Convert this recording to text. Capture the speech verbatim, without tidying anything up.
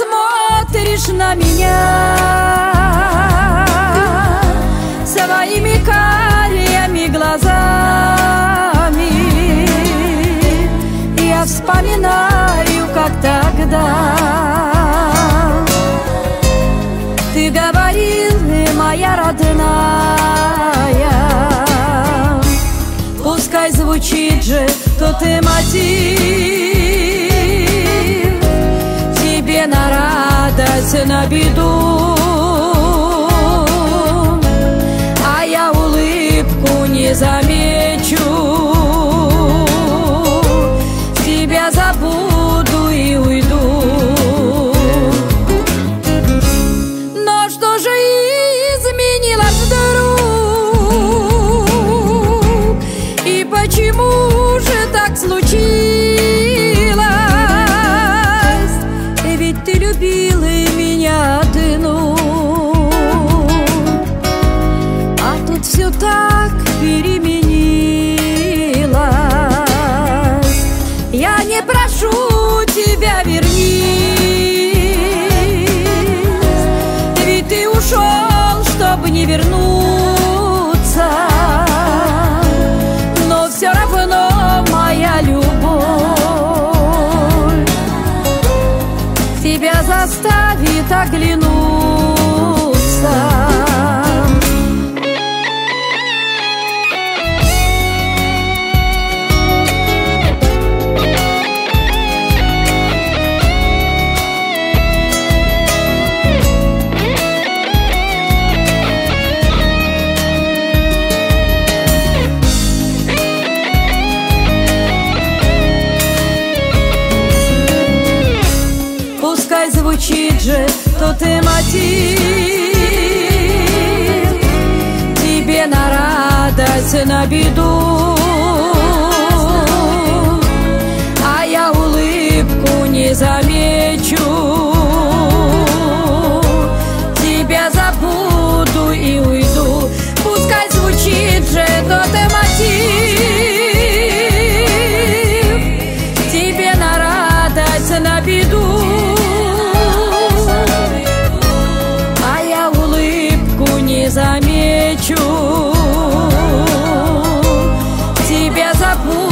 смотришь на меня своими карими глазами, я вспоминаю, как тогда ты говорил, моя родная, пускай звучит же тот и мотив, тебе на радость, на беду, а я улыбку не замечу, тебя забуду и уйду. Но что же изменилось вдруг, и почему же так случилось? Ведь ты любила меня одну, а тут все так переменилось. Я не прошу тебя, вернись, ведь ты ушел, чтобы не вернуться. Но все равно моя любовь тебя заставит оглянуться. Пускай звучит же тот и мотив, тебе на радость, на беду, а я улыбку не замечу, тебя забуду и уйду. Пускай звучит же тот и мотив, тебе на радость, на беду, не замечу, тебя забуду.